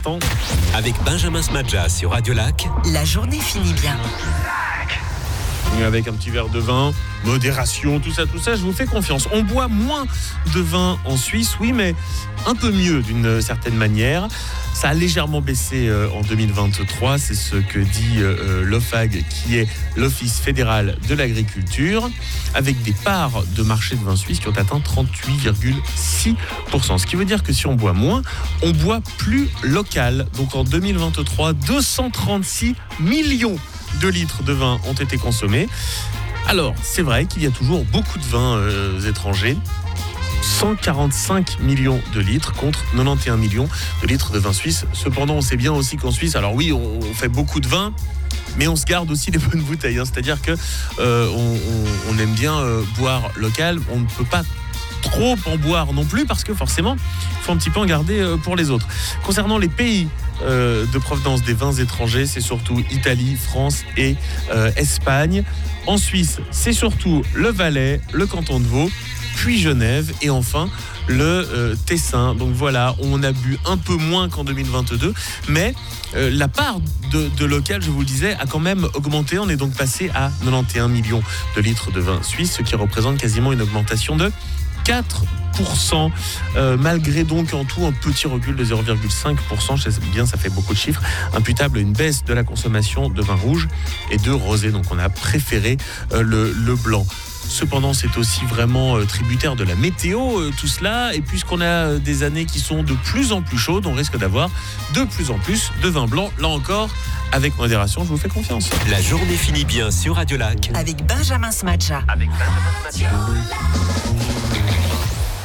Avec Benjamin Smadja sur Radio Lac. La journée finit bien. Avec un petit verre de vin, modération, tout ça, je vous fais confiance. On boit moins de vin en Suisse, oui, mais un peu mieux d'une certaine manière. Ça a légèrement baissé en 2023, c'est ce que dit l'OFAG, qui est l'Office fédéral de l'agriculture, avec des parts de marché de vin suisse qui ont atteint 38,6%. Ce qui veut dire que si on boit moins, on boit plus local. Donc en 2023, 236 millions de litres de vin ont été consommés. Alors, c'est vrai qu'il y a toujours beaucoup de vins étrangers. 145 millions de litres contre 91 millions de litres de vin suisse. Cependant, on sait bien aussi qu'en Suisse, alors oui, on fait beaucoup de vin, mais on se garde aussi les bonnes bouteilles. C'est-à-dire que on aime bien boire local. On ne peut pas trop en boire non plus parce que forcément, il faut un petit peu en garder pour les autres. Concernant les pays de provenance des vins étrangers, c'est surtout Italie, France et Espagne. En Suisse, c'est surtout le Valais, le canton de Vaud, puis Genève et enfin le Tessin. Donc voilà, on a bu un peu moins qu'en 2022, mais la part de local, je vous le disais, a quand même augmenté. On est donc passé à 91 millions de litres de vin suisse, ce qui représente quasiment une augmentation de 4%, malgré donc en tout un petit recul de 0,5%, je sais bien, ça fait beaucoup de chiffres, imputable à une baisse de la consommation de vin rouge et de rosé. Donc on a préféré le blanc. Cependant, c'est aussi vraiment tributaire de la météo, tout cela. Et puisqu'on a des années qui sont de plus en plus chaudes, on risque d'avoir de plus en plus de vin blanc. Là encore, avec modération, je vous fais confiance. La journée finit bien sur Radio Lac. Avec Benjamin Smadja.